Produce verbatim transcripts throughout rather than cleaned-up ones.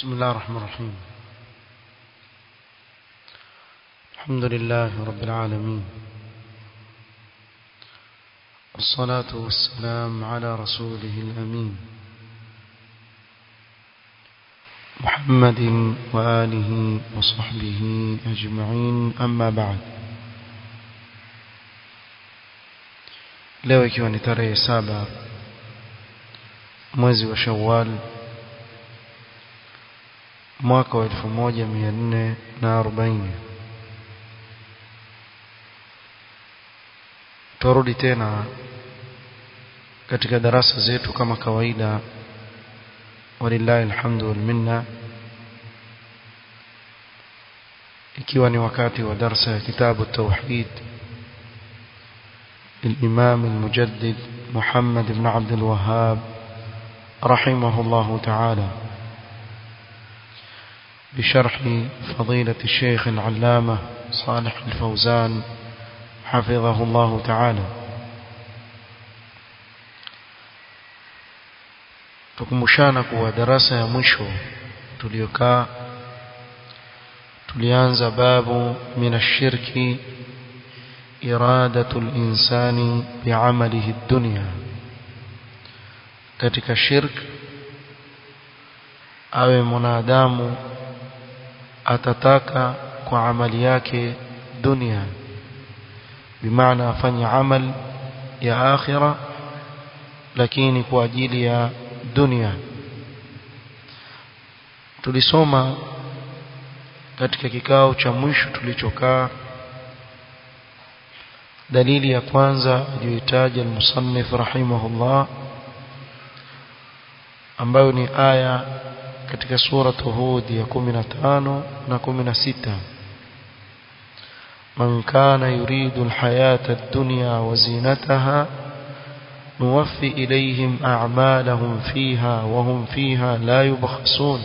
بسم الله الرحمن الرحيم. الحمد لله رب العالمين، والصلاة والسلام على رسوله الأمين محمد وآله وصحبه أجمعين، أما بعد. leo ikiwa ni tarehe saba mwezi wa Shawwal mwaka wa elfu moja mia nne na arobaini, turudi tena katika darasa zetu kama kawaida, walillahi alhamdu wal minna, ikiwa ni wakati wa darasa ya kitabu at-tauhid للإمام المجدد محمد بن عبد الوهاب رحمه الله تعالى، بشرح فضيلة الشيخ العلامة صالح الفوزان حفظه الله تعالى. tukumbushana kuwa darasa ya mwisho tuliokaa tulianza babu min ash-shirki iradatu al-insani bi'amalihi ad-dunya. katika shirk awe mwanadamu atataka kwa amali yake dunia, bimaana afanye amal ya akhira lakini kwa ajili ya dunia. Tulisoma katika kikao cha mwisho tulichokaa dalili ya kwanza aliyoitaja al-musannif rahimahullah, ambayo ni aya katika sura Hud ya kumi na tano na kumi na sita: man kana yuridu al-hayata ad-dunya wa zinataha nuwaffi ilayhim a'malahum fiha wa hum fiha la yubkhasun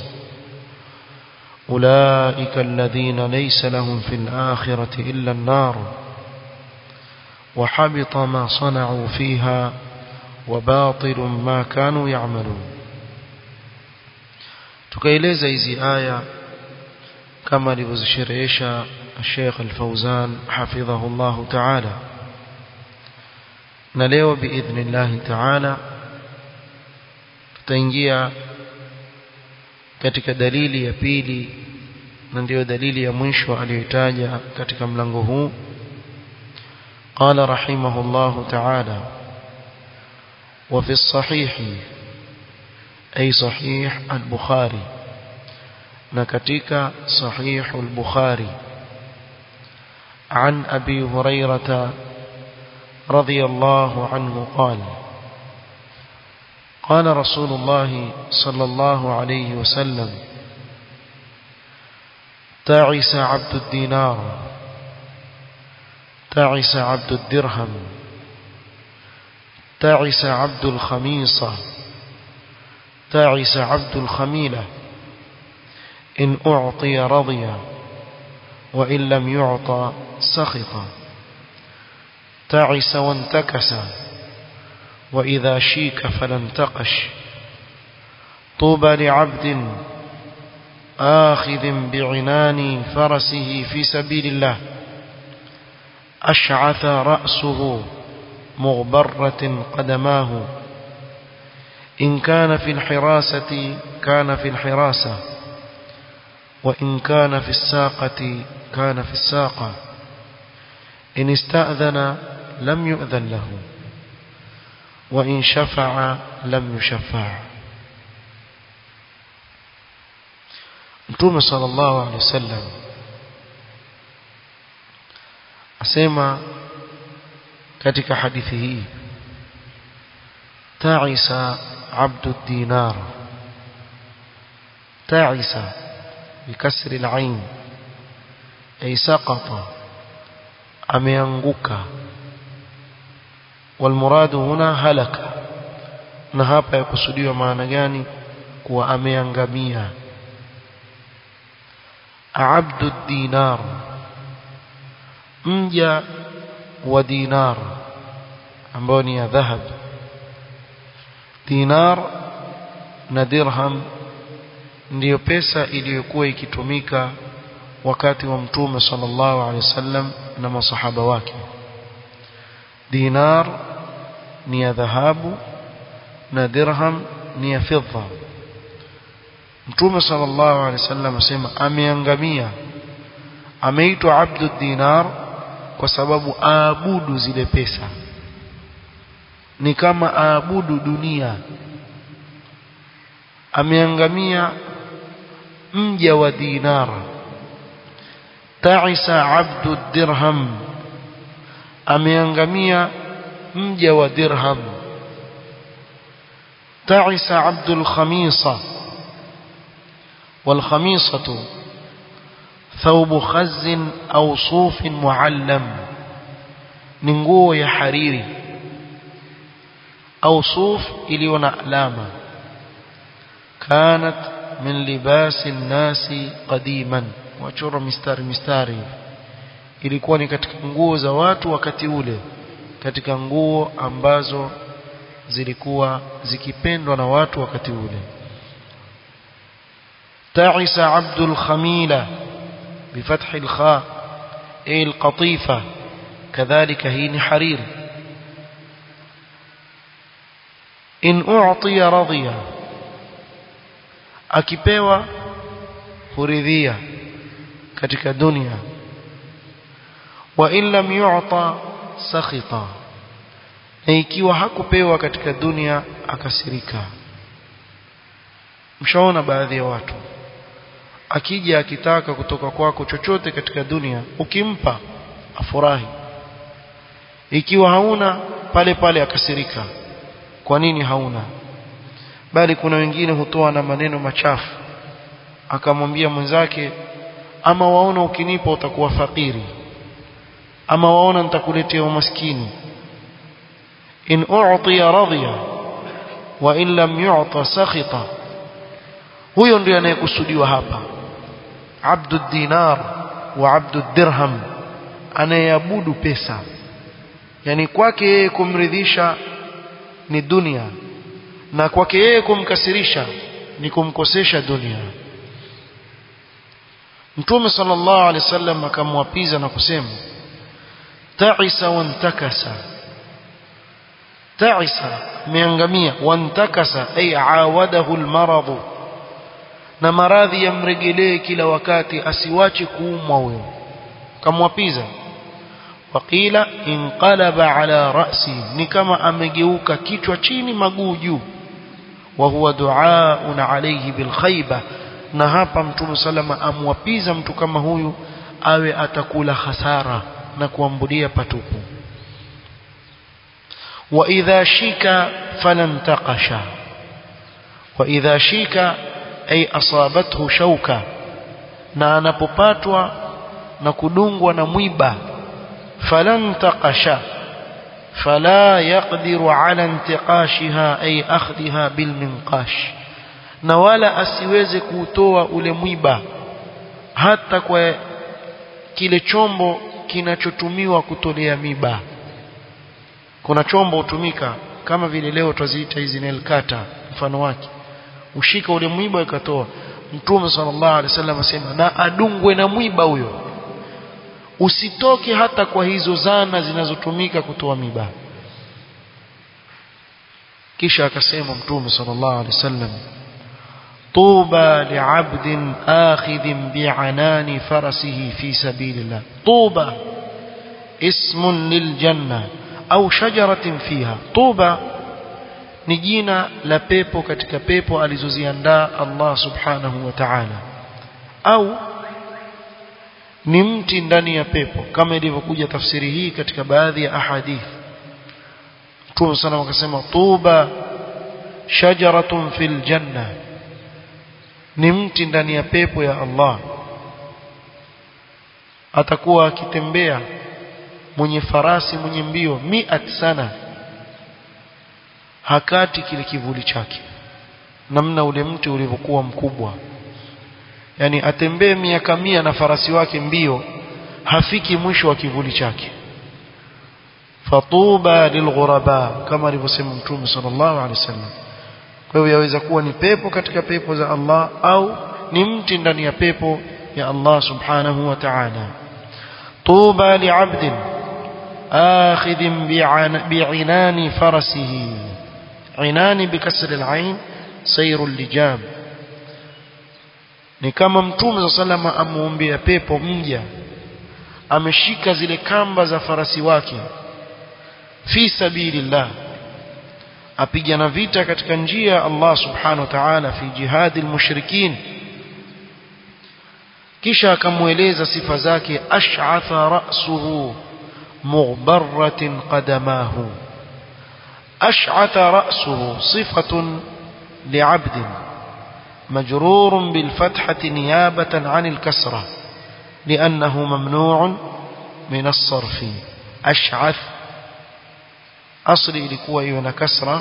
ulaika alladhina laysa lahum fil akhirati illa an-nar wa habita ma sana'u fiha wa batilun ma kanu ya'malun. tukaeleza hizi aya kama alivyozisherehesha Sheikh Al-Fawzan hafidhahullah ta'ala, na leo biidhnillah ta'ala tutaingia katika dalili ya pili, na ndio dalili ya mwisho aliyotaja katika mlango huu. qala rahimahullah ta'ala: wa fi as-sahih أي صحيح البخاري، نكتك صحيح البخاري، عن أبي هريرة رضي الله عنه قال: قال رسول الله صلى الله عليه وسلم: تعس عبد الدينار، تعس عبد الدرهم، تعس عبد الخميصة، تعس عبد الخميلة، إن أعطي رضي وإن لم يعطى سخط، تعس وانتكس وإذا شيك فلا انتقش، طوبى لعبد آخذ بعنان فرسه في سبيل الله أشعث رأسه مغبرة قدماه، إن كان في الحراسة كان في الحراسة وإن كان في الساقة كان في الساقة، إن استأذن لم يؤذن له وإن شفع لم يشفع. Mtume sallallahu alaihi wasallam asema katika hadithi hii: ta'isa عبد الدينار، تعس بكسر العين أي سقط، ameanguka. والمراد هنا هلك، na hapa yakusudiwa maana gani? kuwa ameangamia. عبد الدينار، mja wa dinar ambao ni ya dhahab. dinar na dirham ndiyo pesa iliyokuwa ikitumika wakati wa Mtume sallallahu alaihi wasallam na masahaba wake. Dinar ni ya dhahabu na dirham ni ya fedha. Mtume sallallahu alaihi wasallam asema ameangamia, ameitwa abdu dinar kwa sababu aabudu zile pesa, ni kama aabudu dunia. Ameangamia mja wa dinar. Ta'isa abdu dirham, ameangamia mja wa dirham. Ta'isa abdul khamisa, wal khamisatu thawbu khazin au sufin muallam, ni nguo ya hariri au suf iliyo na alama. Kanat min libasi nasi qadiman, wachora mistari mistari, ilikuwa ni katika nguo za watu wakati ule, katika nguo ambazo zilikuwa zikipendwa na watu wakati ule. Ta'isa abdul khamila بفتح الخاء أي القطيفة، كذلك هي حرير. إن أعطي رضيا، akipewa huridhia katika dunia. Wa in lam yu'ta sakhita, na ikiwa hakupewa katika dunia akasirika. Mshaona baadhi ya watu akija akitaka kutoka kwako chochote katika dunia, ukimpa afurahi, ikiwa hauna pale pale akasirika. Kwa nini hauna? Bali kuna wengine hutoa na maneno machafu, akamwambia mwenzake, ama waona ukinipa utakuwa fakiri, ama waona nitakuletea umaskini. In u'tiya radiya wa in lam yu'ta sakhita. Huyo ndiye anayekusudiwa hapa, abdu dinar wa abdu dirham, anayeabudu pesa. Yani kwake yeye kumridhisha ni dunia, na kwake yeye kumkasirisha ni kumkosesha dunia. Mtume sallallahu alaihi wasallam akamwapiza na kusema ta'isa wantakasa. Ta'isa meangamia, wantakasa ay aawadahu almarad, na maradhi yamregelee kila wakati, asiwache kuumwa huyo. Kamwapiza. Waqila inqalaba ala ra'si, ni kama amegeuka kichwa chini maguu juu. Wa huwa du'aun alayhi bil khayba, na hapa Mtume salama amwapiza mtu kama huyu awe atakula hasara na kuambulia patupu. Wa idha shika falantaqasha, wa idha shika ay asabathu shauka, na anapopatwa na kudungwa na mwiba, falantaqasha fala yaqdiru ala intiqashiha ay akhdhiha bil minqash, na wala asiweze kuutoa ule mwiba hata kwa kile chombo kinachotumiwa kutolea miba. Kuna chombo hutumika kama vile leo tuziita hizi nail cutter, mfano wake ushika ule mwiba ikatoa. Mtume sallallahu alaihi wasallam asema na adungwe na mwiba huyo, usitoke hata kwa hizo zana zinazotumika kutoa miba. Kisha akasema Mtume sallallahu alaihi wasallam, tuba li'abdin akhidhin bi'anani farasihi fi sabilillah. Tuba ismun liljanna au shajaratin fiha. Tuba ni jina la pepo katika pepo alizoziandaa Allah subhanahu wa ta'ala, au ni mti ndani ya pepo, kama ilivyokuja tafsiri hii katika baadhi ya ahadith. Mtume sana akasema tuba shajaratun fil janna, ni mti ndani ya pepo ya Allah. Atakuwa akitembea mwenye farasi mwenye mbio miat sana, hakati kile kivuli chake, namna ule mti ulivyokuwa mkubwa. Yani atembee miaka mia na farasi wake mbio, hafiki mwisho wa kivuli chake. Fatuba lilghuraba, kama alivyosema Mtume sallallahu alaihi wasallam, kwa hiyo yaweza kuwa ni pepo katika pepo za Allah au ni mti ndani ya pepo ya Allah subhanahu wa ta'ala. tuba li'abdin akhidhin bi'inani farasihi, inani bikasr al-ain sayrul lijab, ni kama Mtume sallama amuombea pepo mja ameshika zile kamba za farasi wake fi sabilillah, apigana vita katika njia ya Allah subhanahu wa ta'ala fi jihadil mushrikin. Kisha akamueleza sifa zake, ash'atha ra'suhu mughbarratin qadamahu. ash'atha ra'suhu sifatun li'abdin majrurun bil fathati niyabatan 'anil kasra li'annahu mamnu'un min as-sarfi. ash'ath asli ilikuwa hiyo na kasra,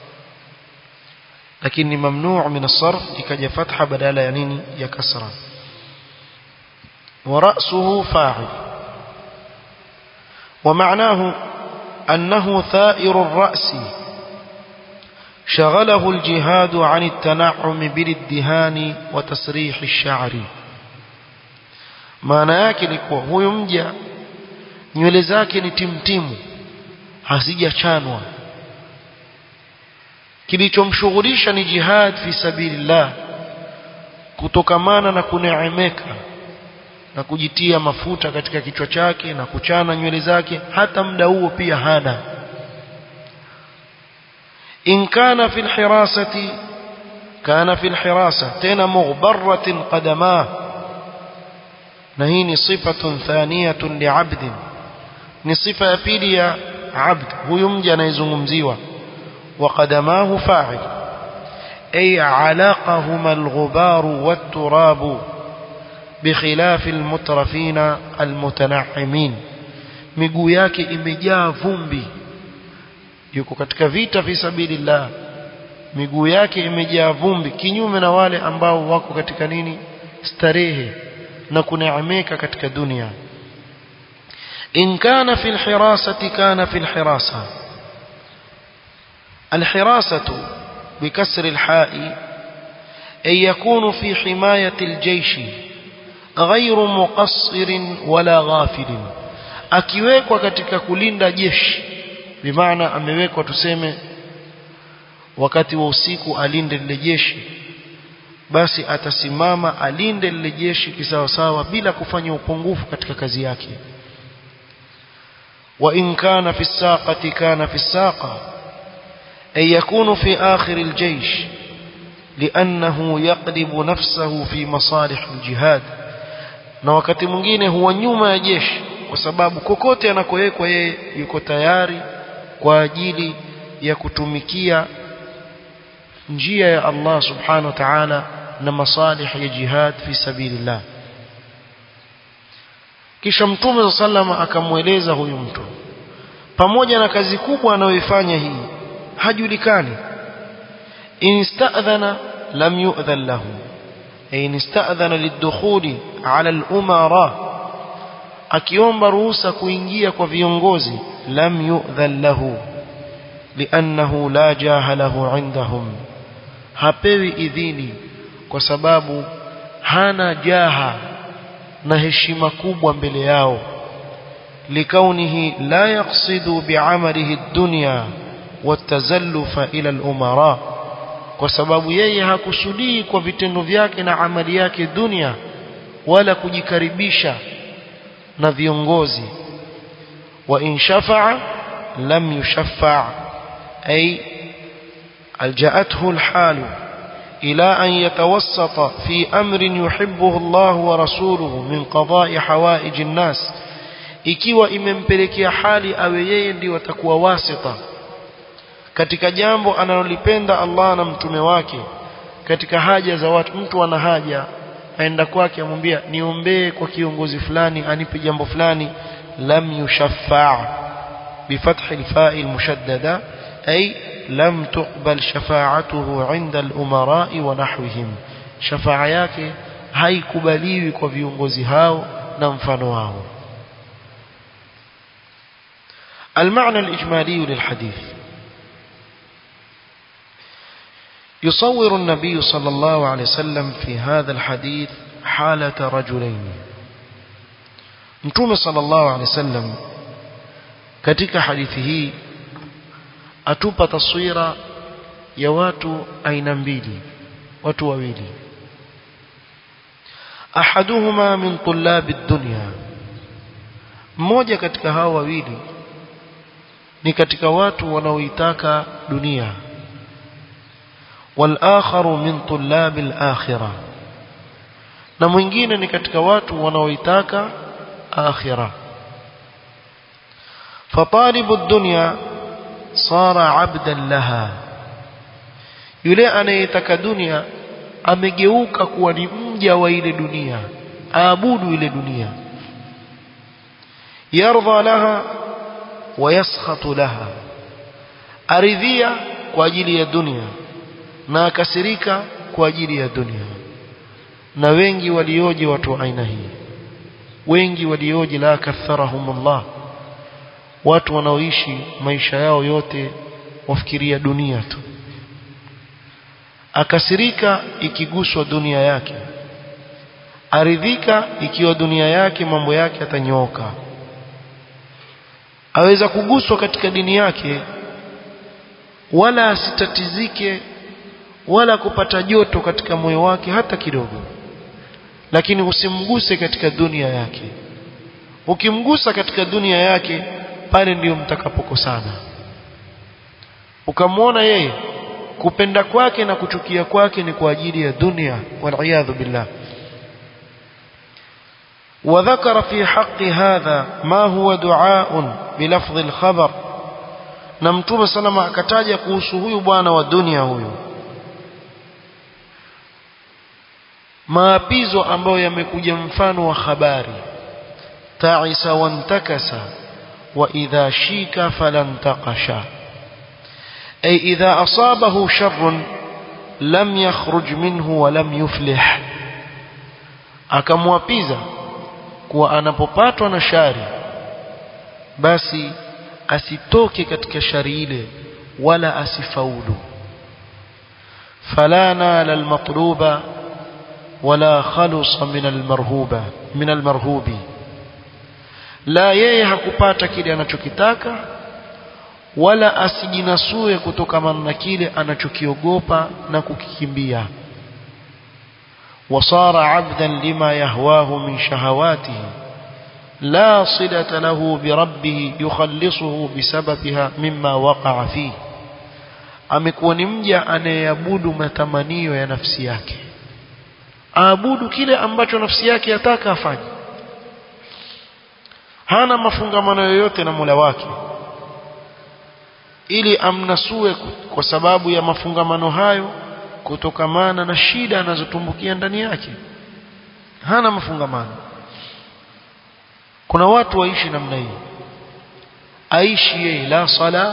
lakini mamnu' min as-sarf ikaja fatha badala ya nini, ya kasra. wa ra'suhu fa'il wa ma'nahu annahu tha'iru ar-ra'si shaghalahu al-jihad 'an at-tana'um bil-iddihani wa tasrih ash-sha'ri. maana yake ni kuwa huyu mja nywele zake ni timtimu, hazijachanwa, kilichomshughulisha ni jihad fi sabilillah, kutokamana na kuneemeka na kujitia mafuta katika kichwa chake na kuchana nywele zake, hata muda huo pia hana. in kana fil hirasati kana fil hirasa tena mughbarratin qadama, na hii ni sifatun thaniyatun li'abdin, ni sifa ya pili ya abd, huyu mja anayezungumziwa. wa qadamahu fa'il ay alaqahuma al-ghubaru wat-turabu bikhilaf al-mutrafina al-mutana'imin, miguu yake imejaa vumbi, yuko katika vita fi sabilillah, miguu yake imejaa vumbi, kinyume na wale ambao wako katika nini, starehe na kuneemeka katika dunia. in kana fil hirasati kana fil hirasa, الحراسة بكسر الحاء أي يكون في حماية الجيش غير مقصر ولا غافل, akiwekwa katika kulinda jeshi, bimaana amewekwa tuseme wakati wa usiku alinde lile jeshi, basi atasimama alinde lile jeshi kisawasawa bila kufanya upungufu katika kazi yake. wa in kana fi saqati kana fi saqa أي يكون في آخر الجيش لأنه يقلب نفسه في مصالح الجهاد, na wakati mwingine huwa nyuma ya jeshi kwa sababu kokote anakowekwa yeye yuko tayari kwa ajili ya kutumikia njia ya Allah subhanahu wa ta'ala na masalih ya jihad fi sabilillah. Kisha Mtume sallama akamweleza huyu mtu, pamoja na kazi kubwa anayoifanya hii, hajulikani. in ista'dhana lam yu'dhan lahu, ay in ista'dhana lidukhuli ala al-umara, akiomba ruhusa kuingia kwa viongozi, lam yu'dhan lahu li'annahu la jaha lahu 'indahum, hapewi idhini kwa sababu hana jaha na heshima kubwa mbele yao. likaunihi la yaqsidu bi'amalihi ad-dunya watazallufa ila al-umara, kwa sababu yeye hakusudii kwa vitendo vyake na amali yake dunia wala kujikaribisha na viongozi. wa in shafa'a lam yushaffa' ay alja'athu al-halu ila an yatawassata fi amrin yuhibbuhu Allah wa rasuluhu min qada'i hawaij an-nas, ikiwa imempelekea hali awe yeye ndio atakuwa wasita katika jambo analolipenda Allah na mtume wake, katika haja za watu. Mtu ana haja, aenda kwake amwambia niombee kwa kiongozi fulani anipe jambo fulani, lam yushaffa' bifathi al-fa'i al-mushaddada ay lam tuqbal shafa'atuhu 'inda al-umara'i wa nahwihim, shafa'a yake haikubaliwi kwa viongozi hao na mfano wao. المعنى الإجمالي للحديث: يصور النبي صلى الله عليه وسلم في هذا الحديث حالة رجلين. Mtume صلى الله عليه وسلم katika hadithi hii atupa taswira ya watu aina mbili, watu wawili. Ahaduhuma min tullabi dunya, mmoja katika hao wawili ni katika watu wanaoitaka dunia. Wal akharu min tullabi al-akhirah, na mwingine ni katika watu wanaoitaka akhirah. Fatalibu ad-dunya sara 'abdan laha, yule anayetaka dunia amegeuka kuwa ni mja wa ile dunia, aabudu ile dunia. Yardha laha wa yaskhatu laha, aridhia kwa ajili ya dunia na akasirika kwa ajili ya dunia. Na wengi walioje watu aina hii, wengi walioje, la katharahumullah, watu wanaoishi maisha yao yote wafikiria dunia tu. Akasirika ikiguswa dunia yake, aridhika ikiwa dunia yake mambo yake atanyooka. Aweza kuguswa katika dini yake wala asitatizike wala kupata joto katika moyo wake hata kidogo, lakini usimguse katika dunia yake. Ukimgusa katika dunia yake, pale ndio mtakapokosana. Ukamwona yeye kupenda kwake na kuchukia kwake ni kwa ajili ya dunia, wal billah. وذكر في حق هذا ما هو دعاء بلفظ الخبر, na Mtume salama akataja kuhusu huyu bwana wa dunia huyu maapizo ambayo yamekuja mfano wa habari. Ta'isa wantakasa wa idha shika falantaqasha, ay idha asabahu sharrun lam yakhruj minhu wa lam yuflih. Akamwapiza kuwa anapopatwa na shari basi asitoke katika shari ile wala asifaulu. Fala nala almatluba wala khalusa min almarhuba min almarhubi, la yeye hakupata kile anachokitaka wala asijinasue kutokana na kile anachokiogopa na kukikimbia. Wasara 'abdan lima yahwahu min shahawatihi la silata lahu bi rabbih yukhallisuhu bisababiha mimma waqa'a fihi, amekuwa ni mja anayeabudu matamanio ya nafsi yake, aabudu kile ambacho nafsi yake yataka afanye, hana mafungamano yoyote na Mola wake ili amnasue kwa sababu ya mafungamano hayo kutokamana na shida anazotumbukia ndani yake. Hana mafungamano. Kuna watu waishi namna hii, aishi yeye la sala,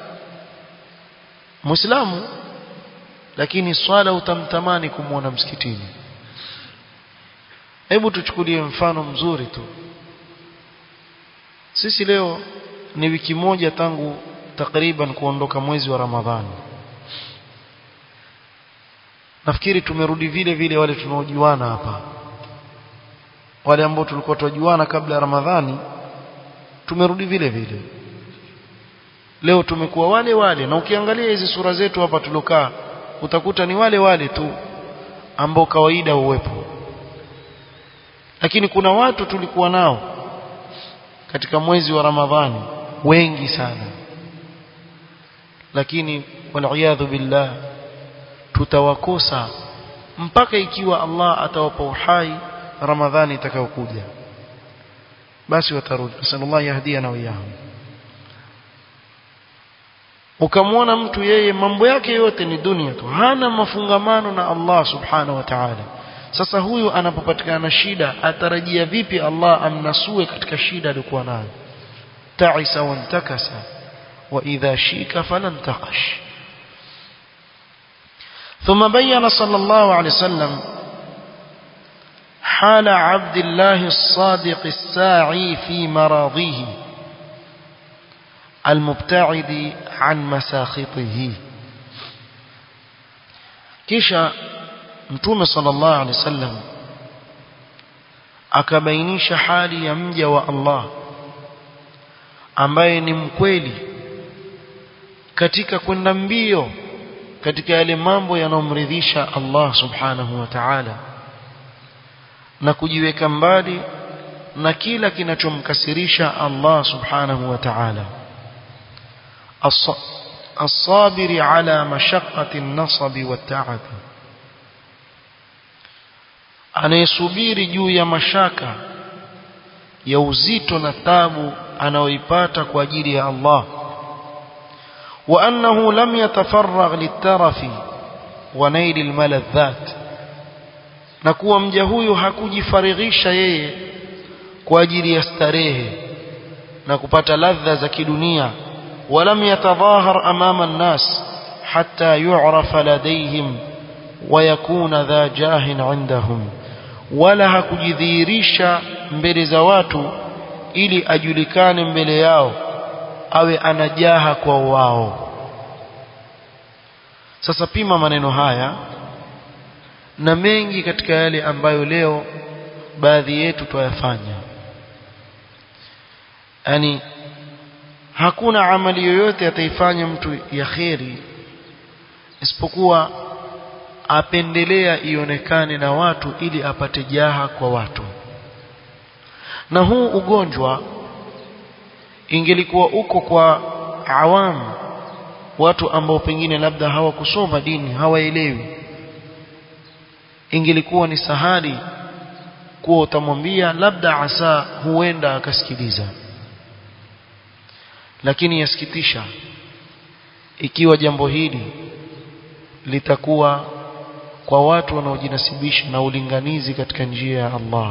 Muislamu lakini swala utamtamani kumuona msikitini. Hebu tuchukulie mfano mzuri tu. Sisi leo ni wiki moja tangu takriban kuondoka mwezi wa Ramadhani. Nafikiri tumerudi vile vile wale tunaojuana hapa, wale ambao tulikuwa tunajuana kabla ya Ramadhani, tumerudi vile vile. Leo tumekuwa wale wale, na ukiangalia hizi sura zetu hapa tulokaa utakuta ni wale wale tu ambao kawaida uwepo. Lakini kuna watu tulikuwa nao katika mwezi wa Ramadhani wengi sana, lakini wal billah tutawakosa mpaka ikiwa Allah atawapa uhai Ramadhani itakayokuja, basi watarudi. Sallallahu yahdiana wa iyahum. Ukamwona mtu yeye mambo yake yote ni dunia tu, hana mafungamano na Allah subhanahu wa ta'ala. Sasa huyu anapopatikana na shida atarajia vipi Allah amnasue katika shida aliyokuwa nayo? Ta'isa wantakasa wa idha shika falantaqash. ثم بين صلى الله عليه وسلم حال عبد الله الصادق الساعي في مراضيه المبتعد عن مساخطه. kisha Mtume sallallahu alaihi wasallam akabainisha hali ya mja wa Allah ambaye ni mkweli katika kwenda mbio katika yale mambo yanomridhisha Allah subhanahu wa ta'ala na kujiweka mbali na kila kinachomkasirisha Allah subhanahu wa ta'ala. As-sabiri ala mashaqqati an-nasab wat-ta'ab, anayesubiri juu ya mashaka ya uzito na tabu anaoipata kwa ajili ya Allah. Wa annahu lam yatafarragh lit-tarafi wa nail al-maladhat, na kuwa mja huyu hakujifarighisha yeye kwa ajili ya starehe na kupata ladha za kidunia. Walam yatadhahar amama an-nas hatta yu'rafa ladayhim wa yakuna dha jahin 'indahum, wala hakujidhihirisha mbele za watu ili ajulikane mbele yao awe anajaha kwa wao. Sasa pima maneno haya na mengi katika yale ambayo leo baadhi yetu tuyafanya. Yani hakuna amali yoyote ataifanya mtu ya kheri isipokuwa apendelea ionekane na watu ili apate jaha kwa watu. Na huu ugonjwa ingelikuwa uko kwa awamu, watu ambao pengine labda hawakusoma dini, hawaelewi, ingelikuwa ni sahali kuwa utamwambia labda asa huenda akasikiliza. Lakini yasikitisha ikiwa jambo hili litakuwa kwa watu wanaojinasibisha na ulinganizi katika njia ya Allah.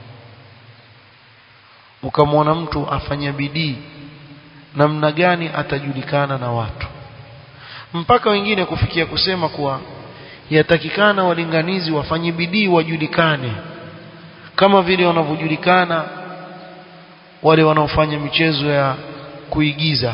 Ukamwona mtu afanya bidii namna gani atajulikana na watu, mpaka wengine kufikia kusema kuwa yatakikana walinganizi wafanye bidii wajulikane kama vile wanavyojulikana wale wanaofanya michezo ya kuigiza.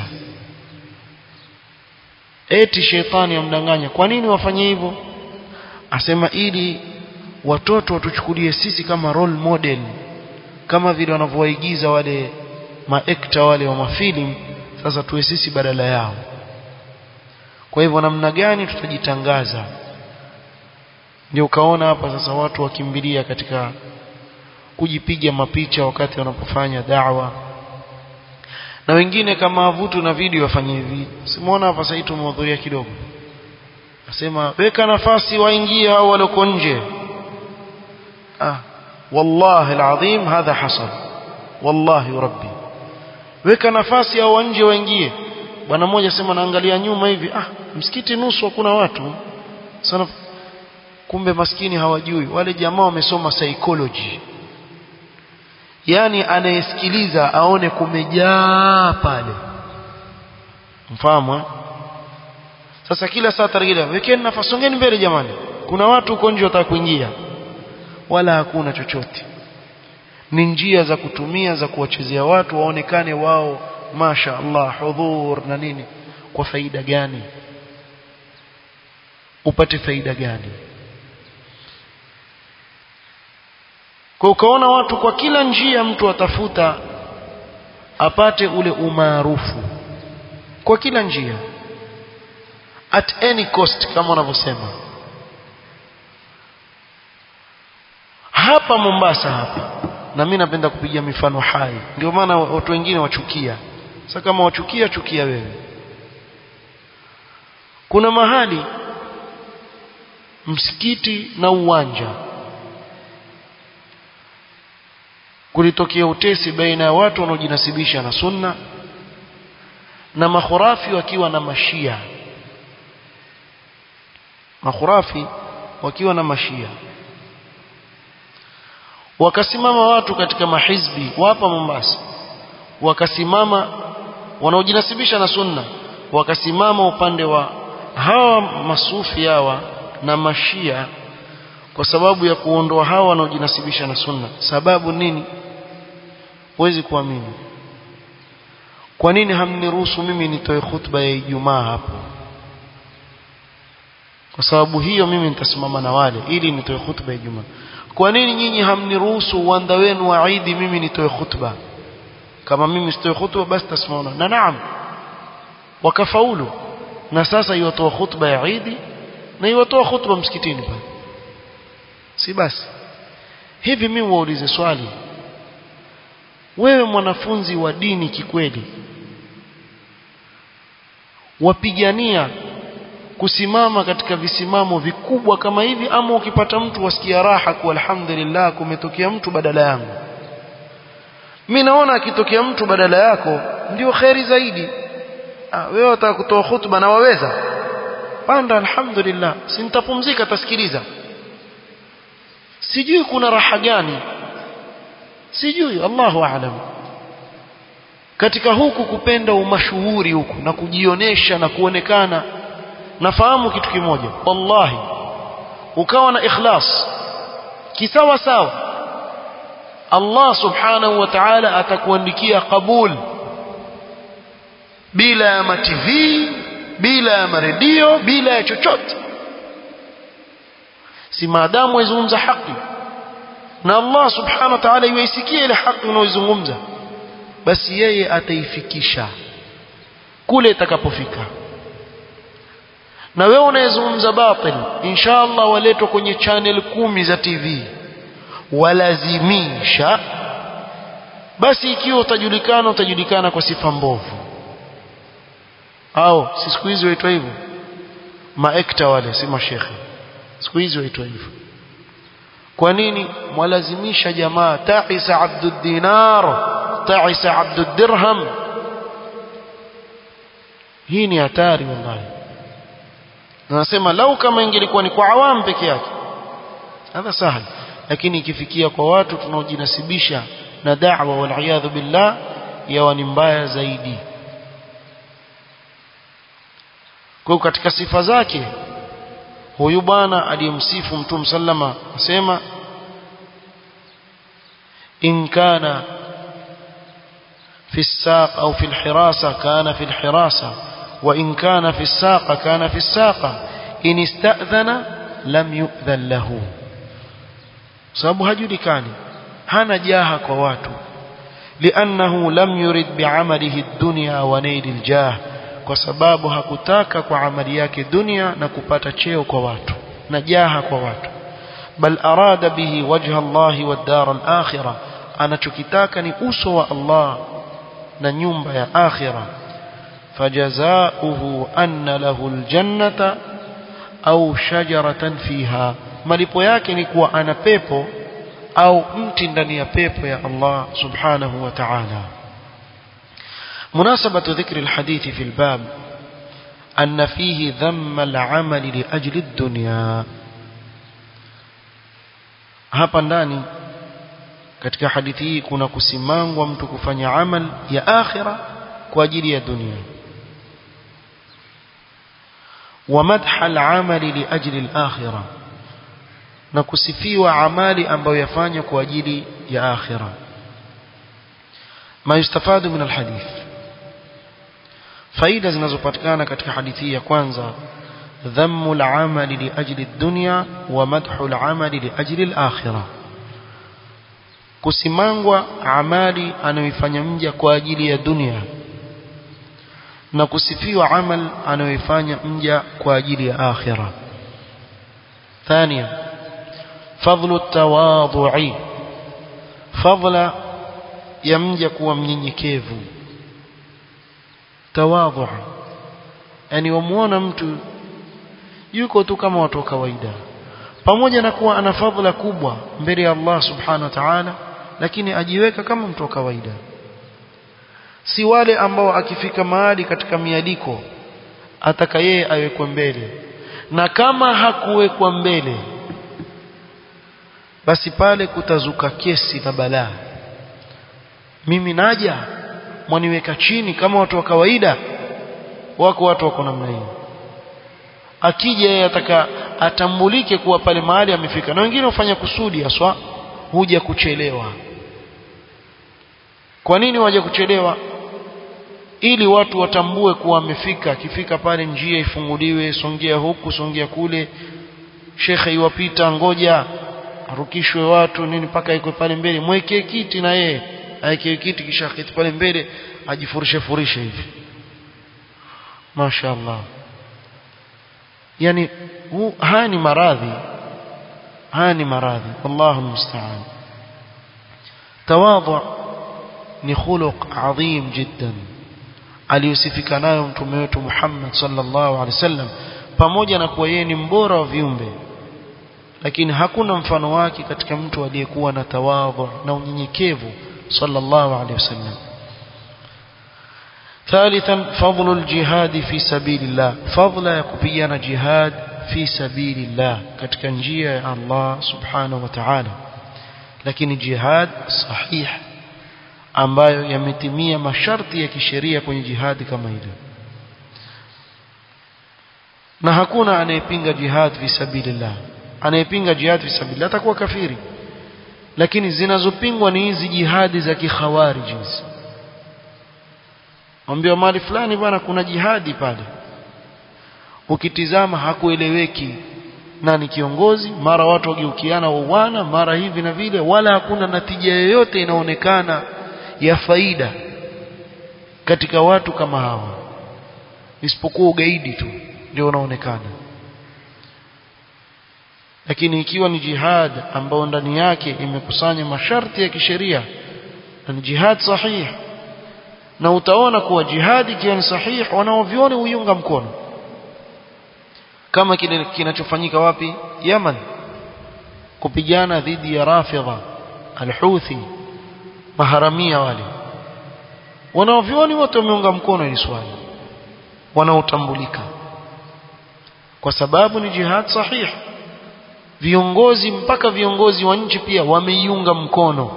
Eti shetani amdanganya. Kwa nini wafanye hivyo? Asema ili watoto watuchukulie sisi kama role model, kama vile wanavyoigiza wale maekta wale wa mafilm, sasa tuwe sisi badala yao. Kwa hivyo namna gani tutajitangaza? Ndio ukaona hapa sasa watu wakimbilia katika kujipiga mapicha wakati wanapofanya da'wa, na wengine kama avutu na video wafanye hivi. Simuona hapa sasa tumehudhuria kidogo, nasema weka nafasi waingie au waloko nje. Ah, wallahi alazim hadha hasal, wallahi rabbi, weka nafasi au nje waingie. Bwana mmoja sema naangalia nyuma hivi, ah msikiti nusu hakuna watu sana. Kumbe maskini hawajui wale jamaa wamesoma psychology, yani anayesikiliza aone kumejaa pale, mfahamu? Sasa kila saa tarigila wekeni nafasi, songeni mbele jamani, kuna watu huko nje wataka kuingia. Wala hakuna chochote, ni njia za kutumia za kuwachezea watu waonekane wao masha Allah hudhur na nini. Kwa faida gani? Upate faida gani? Kwa ukaona watu kwa kila njia mtu atafuta apate ule umaarufu kwa kila njia, at any cost, kama wanavyosema hapa Mombasa hapa. Na mimi napenda kupigia mifano hai, ndio maana watu wengine wachukia. Sasa kama wachukia, chukia wewe. Kuna mahali msikiti na uwanja kulitokea utesi baina ya watu wanaojinasibisha na sunna na makhurafi wakiwa na mashia. Makhurafi wakiwa na mashia, wakasimama watu katika mahizbi hapa Mombasa, wakasimama wanaojinasibisha na sunna, wakasimama upande wa hawa masufi hawa na mashia kwa sababu ya kuondoa hawa wanaojinasibisha na sunna. Sababu nini? Huwezi kuamini. Kwa nini hamniruhusu mimi nitoe khutba ya Ijumaa hapo? kwa sababu hiyo mimi nitasimama na wale ili nitoe khutba ya Ijumaa. Kwa nini nyinyi hamniruhusu uwanda wenu wa Eid mimi nitoe khutba? Kama mimi sitoe khutba basi tasimama. Na naam, wakafaulu, na sasa yotoa khutba ya Eid na yotoa khutba msikitini pale, si basi? Hivi mimi waulize swali, wewe mwanafunzi wa dini kikweli, wapigania kusimama katika visimamo vikubwa kama hivi, ama ukipata mtu wasikia raha kwa alhamdulillah kumetokea mtu badala yangu? Mimi naona akitokea mtu badala yako ndio khairi zaidi. Ah, wewe unataka kutoa khutba na waweza panda, alhamdulillah, si nitapumzika tasikiliza. Sijui kuna raha gani, sijui, Allahu aalam, katika huku kupenda umashuhuri huku na kujionesha na kuonekana. Nafahamu kitu kimoja, wallahi, ukawa na ikhlas kisawa sawa, Allah subhanahu wa ta'ala atakuandikia kabul, bila ya ma T V, bila ya maredio, bila ya chochote. Si maadamu waizungumza haki na Allah subhanahu wa ta'ala yuisikia ile haki unaoizungumza, basi yeye ataifikisha kule itakapofika. Na wewe unayezungumza batil, inshallah waletwa kwenye channel kumi za T V, walazimisha. Basi ikiwa utajulikana, utajulikana kwa sifa mbovu. Au si siku hizi waitwa hivyo maekta wale, si mashekhe, siku hizi waitwa hivyo. Kwa nini mwalazimisha jamaa? Ta'isa abdud dinar, ta'isa abdud dirham. Hii ni hatari wallahi. Nasema lau kama ingelikuwa ni kwa awam peke yake hadha sahal, lakini ikifikia kwa watu tunaojinasibisha na da'wa wal iyadhu billah, yawa ni mbaya zaidi. Kwa katika sifa zake huyu bwana aliyemsifu Mtume sallama asema, in kana fi as-saq au fi al-hirasa kana fi al-hirasa, wa in kana fi as-saqa kana fi as-saqa, in ista'dhana lam yu'dhan lahu. Sababu hajulikani, hana jaha kwa watu, li'annahu lam yurid bi'amalihi ad-dunya wa nail al-jah, kwa sababu hakutaka kwa amali yake dunia na kupata cheo kwa watu na jaha kwa watu, bal arada bihi wajha Allah wa ad-dar al-akhirah, anachokitaka ni uso wa Allah na nyumba ya akhirah. Fajazaohu anna lahu al-jannata au shajaratan fiha, malipo yake ni kuwa ana pepo au mti ndani ya pepo ya Allah subhanahu wa ta'ala. مناسبة ذكر الحديث في الباب أن فيه ذم العمل لأجل الدنيا. hapa ndani katika hadithi hii kuna kusimangwa mtu kufanya amal ya akhira kwa ajili ya dunia, wa madha al-amali li ajli al-akhirah, na kusifiwa amali ambayo yafanywa kwa ajili ya akhira. ma yustafadu min al-hadith, faida zinazopatikana katika hadithi ya kwanza, dhammu al-amali li ajli ad-dunya wa madhu al-amali li ajli al-akhirah, kusimangwa amali anayoifanya mja kwa ajili ya dunia na kusifiwa amal anayoifanya mja kwa ajili ya akhirah. Thania, fadhlu at-tawadhu'i, fadla ya mja kuwa mnyenyekevu. Tawadhu, yani wamuona mtu yuko tu kama watu wa kawaida, pamoja na kuwa ana fadhila kubwa mbele ya Allah subhanahu wa ta'ala, lakini ajiweka kama mtu wa kawaida. Si wale ambao akifika mahali katika mialiko ataka yeye awekwe mbele, na kama hakuwekwa mbele basi pale kutazuka kesi na balaa. Mimi naja mwaniweka chini kama watu wa kawaida. Wako watu wako namna hiyo, akija yeye ataka atambulike kuwa pale mahali amefika, na wengine hufanya kusudi haswa, huja kuchelewa. Kwa nini waje kuchelewa? ili watu watambue kuwa amefika. Akifika pale njia ifunguliwe, songea huku songea kule, shekhe iwapita, ngoja arukishwe watu nini mpaka iko pale mbele, mweke kiti na yeye aike kiti, kisha kiti pale mbele ajifurishe furishe hivi. Mashaallah. Yani hu, haya ni maradhi, haya ni maradhi. Wallahu musta'an. Tawadhu ni khuluq adhim jiddan aliyosifika nayo mtume wetu Muhammad sallallahu alaihi wasallam, pamoja na kuwa yeye ni mbora wa viumbe, lakini hakuna mfano wake katika mtu aliyekuwa na tawadhu na unyenyekevu sallallahu alaihi wasallam. ثالثا فضل الجهاد في سبيل الله. فضل يكبينا جهاد في سبيل الله katika njia ya Allah subhanahu wa ta'ala, lakini jihad sahih ambayo yametimia masharti ya kisheria kwenye jihad kama ile. Na hakuna anayepinga jihad fi sabilillah. Anayepinga jihad fi sabilillah atakuwa kafiri. Lakini zinazopingwa ni hizi jihadi za kikhawarij hizi. Mwambie mali fulani bwana kuna jihadi pale, ukitizama hakueleweki nani kiongozi, mara watu wageukiana wauana, mara hivi na vile, wala hakuna natija yoyote inaonekana ya faida katika watu kama hawa, isipokuwa ugaidi tu ndio unaonekana. Lakini ikiwa ni jihad ambao ndani yake imekusanya masharti ya kisheria, ni jihad sahih, na utaona kuwa jihadi ikiwa ni sahih wanaoviona uiunga mkono, kama kile kinachofanyika wapi? Yaman, kupigana dhidi ya Rafidha al-Houthi, maharamia wale, wanaoviona wote wameunga mkono hili swali, wanaotambulika kwa sababu ni jihad sahih. Viongozi mpaka viongozi wa nchi pia wameiunga mkono.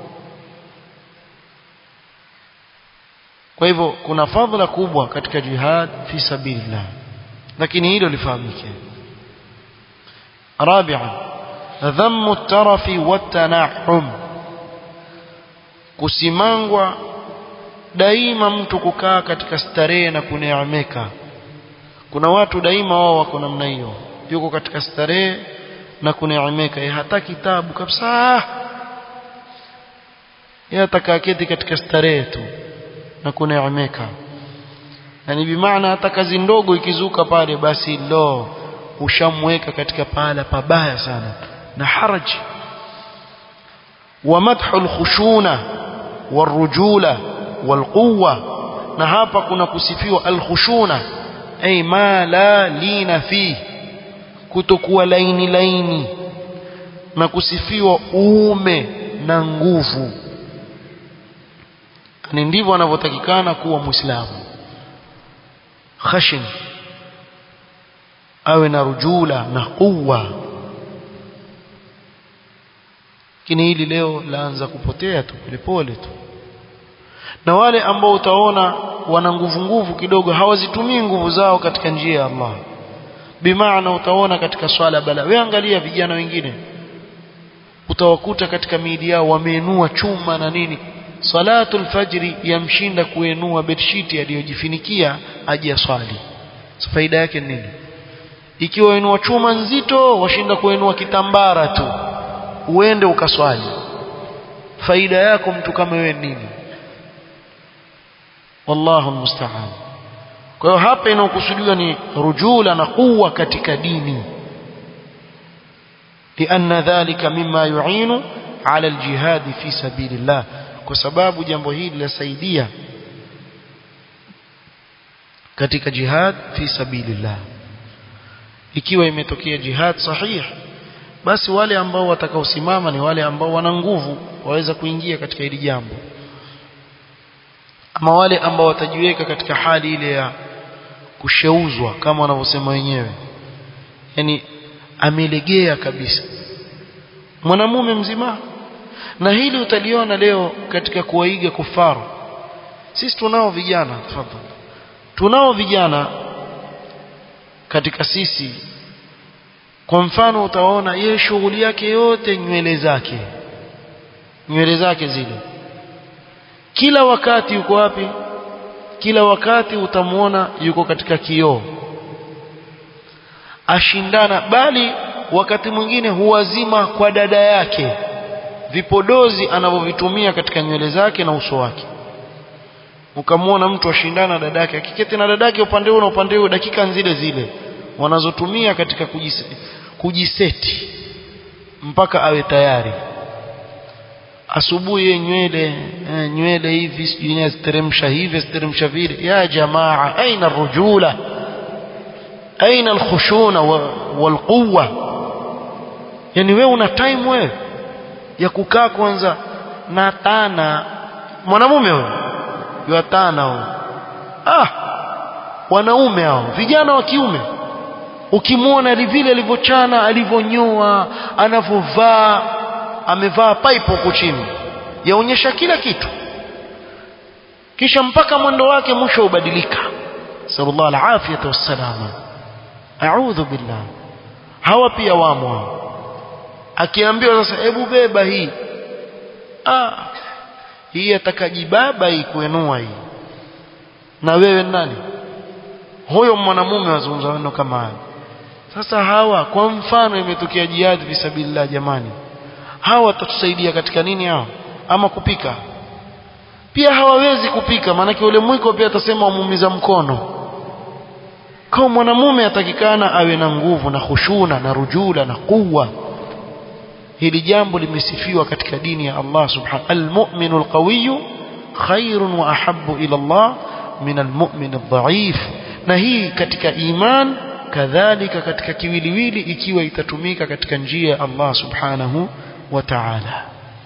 Kwa hivyo kuna fadhila kubwa katika jihad fi sabilillah, lakini hilo lifahamike. Rabi'an, dhammu at-tarafi wat-tana'um. Kusimangwa daima mtu kukaa katika starehe na kuneemeka. Kuna watu daima wao wako namna hiyo, yuko katika starehe na kuneemeka, yeye hata kitabu kabisa, yeye atakaketi katika starehe tu na kuneemeka. Yani bimaana hata kazi ndogo ikizuka pale, basi lo, ushamweka katika pahala pabaya sana na haraji. Wa madhul khushuna warujula walquwa. Na hapa kuna kusifiwa al-khushuna, ay ma la lina fi, kutokuwa laini laini, na kusifiwa uume na nguvu. Ni ndivyo anavyotakikana kuwa Muislamu. Khashin, awe na rujula na quwwa. Kini hili leo laanza kupotea tu polepole tu, na wale ambao utaona wana nguvu nguvu kidogo hawazitumii nguvu zao katika njia ya Allah. Bimaana utaona katika swala bala, wewe angalia vijana wengine utawakuta katika miili yao wameinua chuma na nini, salatul fajri yamshinda kuinua bedsheet aliyojifinikia aje swali. So faida yake nini? Ikiwa inua chuma nzito washinda kuinua kitambara tu uende ukaswali, faida yako mtu kama wewe nini? Wallahu musta'an. Kwa hiyo hapa inakusudiwa ni rujula na quwwa katika dini, lianna dhalika mimma yu'inu ala aljihad fi sabilillah, kwa sababu jambo hili lasaidia katika jihad fi sabilillah. Ikiwa imetokea jihad sahih, basi wale ambao watakaosimama ni wale ambao wana nguvu, waweza kuingia katika hili jambo. Ama wale ambao watajiweka katika hali ile ya kusheuzwa kama wanavyosema wenyewe, yani amelegea kabisa mwanamume mzima. Na hili utaliona leo katika kuwaiga kufaru. Sisi tunao vijana, tafadhali, tunao vijana katika sisi. Kwa mfano utaona yeye shughuli yake yote nywele zake, nywele zake zile, kila wakati yuko wapi? kila wakati utamuona yuko katika kioo ashindana, bali wakati mwingine huwazima kwa dada yake vipodozi anavyovitumia katika nywele zake na uso wake. Ukamwona mtu ashindana dada yake, akiketi na dada yake upande huu na upande huu, dakika zile zile wanazotumia katika kujiseti, kujiseti mpaka awe tayari. Asubuhi nywele eh, nywele hivi sijui ziteremsha hivi ziteremsha vile. Ya jamaa, aina rujula, aina alkhushuna walquwa? Yani wewe una time wewe ya kukaa kwanza na tana mwanamume wewe yuatana wewe? Ah, wanaume hao vijana wa kiume ukimwona vile alivyochana, alivyonyoa, anavovaa, amevaa pipe huko chini yaonyesha kila kitu, kisha mpaka mwendo wake mwisho ubadilika. Sallallahu alafiyata wassalama. A'udhu billah. Hawa pia wamo. Akiambiwa sasa hebu beba hii, ah, hii atakajibaba hii kuenua hii, na wewe nani? Huyo mwanamume wazungumza neno kama hayo. Sasa hawa kwa mfano imetokea jihad fi sabilillah, jamani, hawa watatusaidia katika nini hao? Ama kupika pia hawawezi kupika, maana yule mwiko pia atasema umuumiza mkono. Kwa mwanamume atakikana awe na nguvu na khushuna na rujula na quwwa. Hili jambo limesifiwa katika dini ya Allah subhanahu. Al-mu'minu al-qawiyyu khairun wa ahabbu ila Allah min al-mu'min al-dha'if. Na hii katika iman kadhalika katika kiwiliwili, ikiwa itatumika katika njia ya Allah subhanahu wa ta'ala.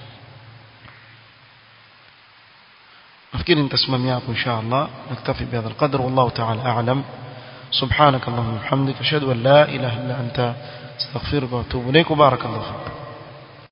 nafikiri nitasimamia hapo insha Allah. naktafi bihadha alqadr, wallahu ta'ala a'lam. subhanakallahumma wa bihamdika ashhadu an la ilaha illa anta astaghfiruka wa atubu ilayk. barakallahu fik.